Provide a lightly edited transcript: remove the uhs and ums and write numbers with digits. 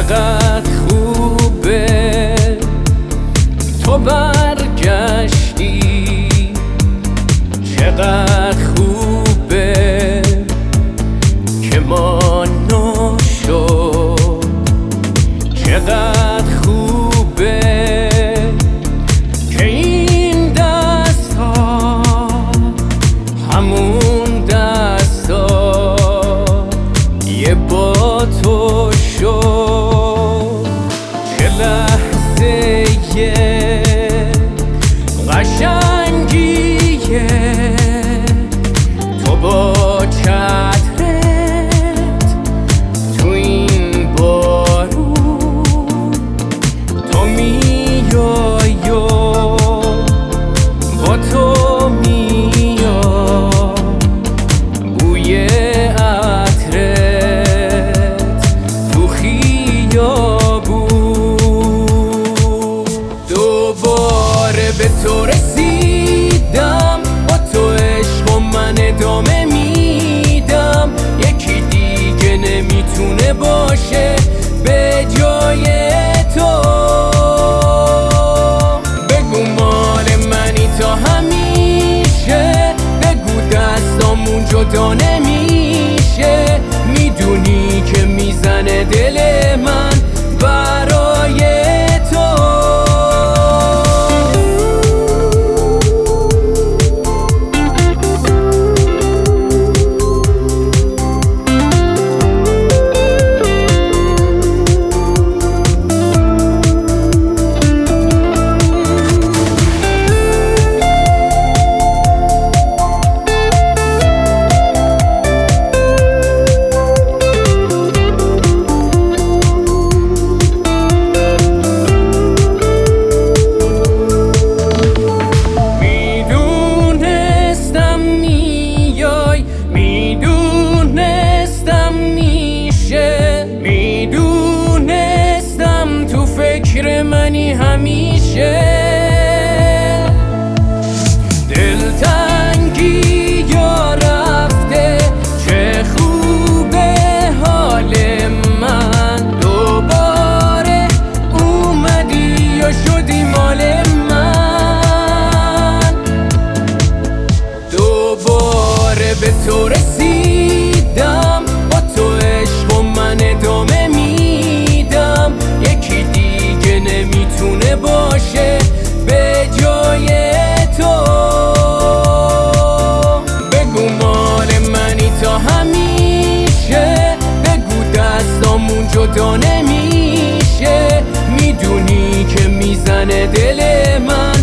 چقدر خوبه تو برگشتی، چقدر خوبه که ما نشد، چقدر خوبه که این دست ها همون دست ها یه با تو شد. چه لحظه قشنگیه تو با چترت تو این بارون، تو میای و با تو میاد بوی عطرت تو خیابون. دوباره به تو رسیدم، با تو عشق و من ادامه میدم، یکی دیگه نمیتونه باشه به جای تو. بگو مال منی تا همیشه، بگو دستامون جدا نمیشه، میدونی که میزنه دل من برای تو. فکر منی همیشه، دلتنگی یا رفته، چه خوبه حال من، دوباره اومدی یا شدی مال من. دوباره به تو رسیدم، با تو عشق و من ادامه میدم، یکی دیگه نمیتونه باشه به جای تو. بگو مال منی تا همیشه، بگو دستامون جدا نمیشه، میدونی که میزنه دل من